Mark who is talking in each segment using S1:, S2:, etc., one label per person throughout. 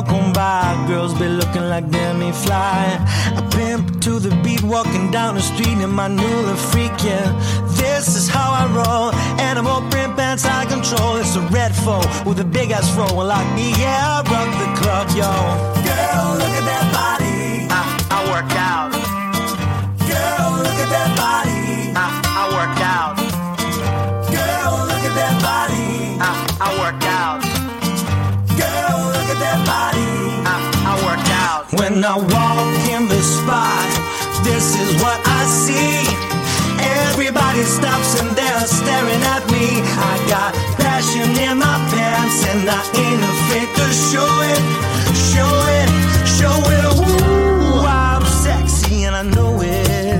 S1: walk on by, girls be looking like Demi Fly. I pimp to the beat, walking down the street in my new freak, yeah. This is how I roll, animal print pants out of control. It's a red foe with a big ass fro, and like me, yeah, I rock the club, yo. Girl, look at that body, I work out. Girl, look at that body, I work out. Girl, look at that body, I work out. Girl, look at that body, I work out. When I walk in the spot, this is what I see. Everybody stops and they're staring at me. I got passion in my pants and I ain't afraid to show it, show it, show it. Ooh, I'm sexy and I know it.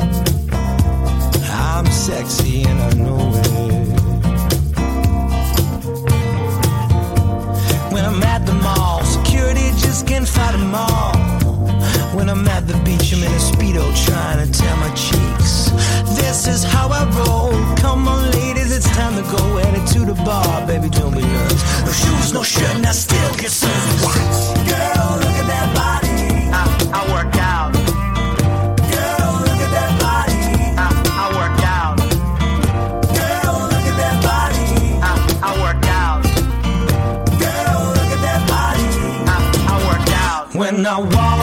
S1: I'm sexy and I know it. When I'm at the mall, security just can't fight them all. When I'm at the beach, I'm in a Speedo trying to tan my cheeks. This is how I roll. Come on, ladies, it's time to go. Headed to the bar, baby, don't be nervous. No shoes, no shirt, and I still get served. Girl, look at that body, I work out. Girl, look at that body, I work out. Girl, look at that body, I work out. Girl, look at that body, I work out. When I walk